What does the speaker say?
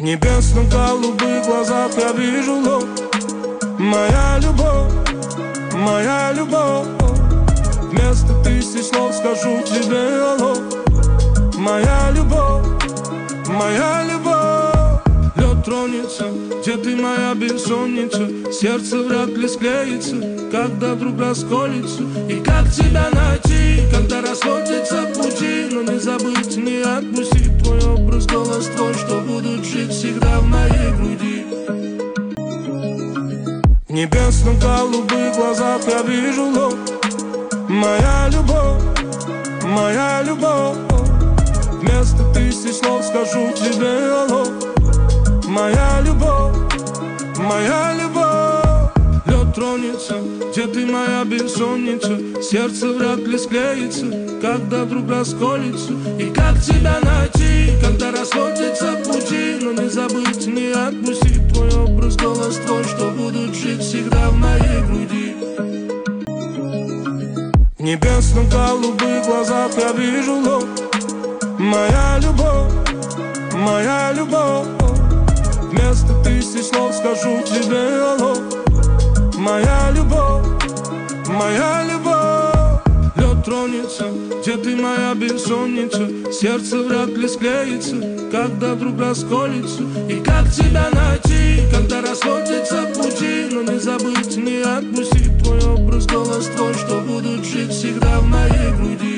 небесно-голубых глазах я вижу ложь. Моя любовь, моя любовь. Вместо тысяч слов скажу тебе алло. Моя любовь, моя любовь. Лед тронется, где ты, моя бессонница? Сердце вряд ли склеится, когда вдруг расколется. И как тебя найти, когда расходятся пути? Но не забыть, не отпустить твой образ, голос твой, что будут жить всегда в моей груди. В небесно-голубых глазах я вижу ложь. Моя любовь, моя любовь. Вместо тысяч слов скажу тебе алло. Моя любовь, моя любовь. Лед тронется, где ты, моя бессонница? Сердце вряд ли склеится, когда вдруг расколется. И как тебя найти, когда расходятся пути? Но не забыть, не отпустить твой образ, голос твой, что будут жить всегда в моей груди. В небесно-голубых глазах я вижу ложь. Моя любовь, моя любовь. Вместо тысяч слов скажу тебе алло. Моя любовь, моя любовь. Лед тронется, где ты, моя бессонница? Сердце вряд ли склеится, когда вдруг расколется. И как тебя найти, когда расходятся пути? Но не забыть, не отпустить твой образ, голос твой, что будут жить всегда в моей груди.